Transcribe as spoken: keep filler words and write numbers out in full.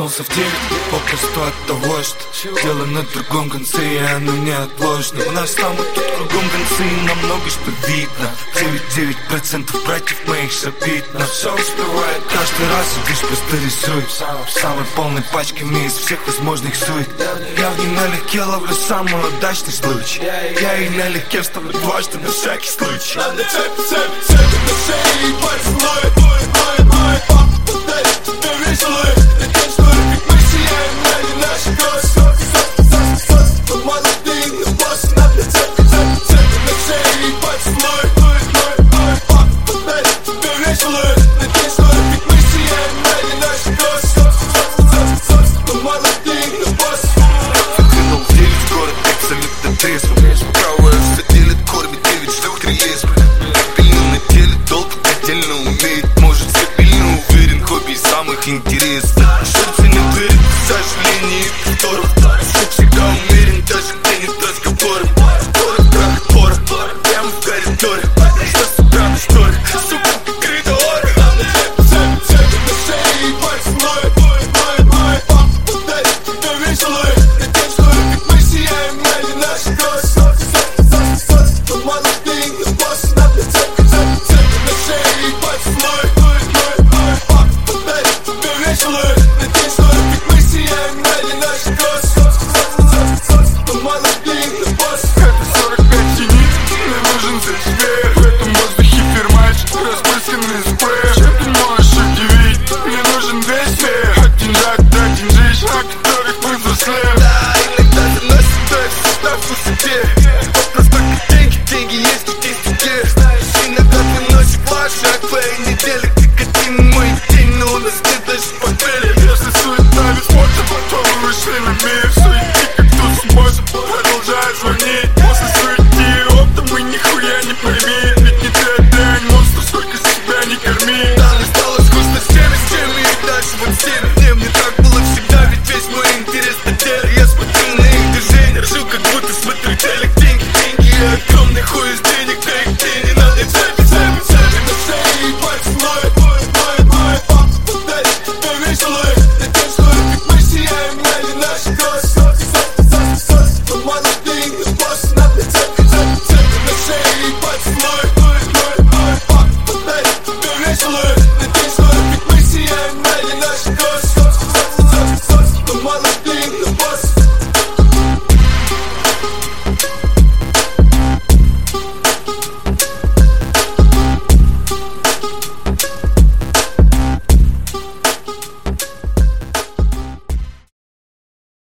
проснулся в девять, попросту от того, что дело на другом конце, и оно неотложно. У нас там вот тут кругом концы, и нам много что видно. девяносто девять процентов братьев моих шапит, но все успевает. Каждый раз видишь, просто рисует самой полной пачками из всех возможных сует. Я в ней налегке ловлю самый удачный случай. Я и налегке вставлю дважды на всякий случай. Надо цепь, цепь, цепь на шее, и пальцы ноет, ноет, ноет, ноет. Папа подарит тебе весь лует. Ты танцуешь, как мы сияем, ради наших глаз.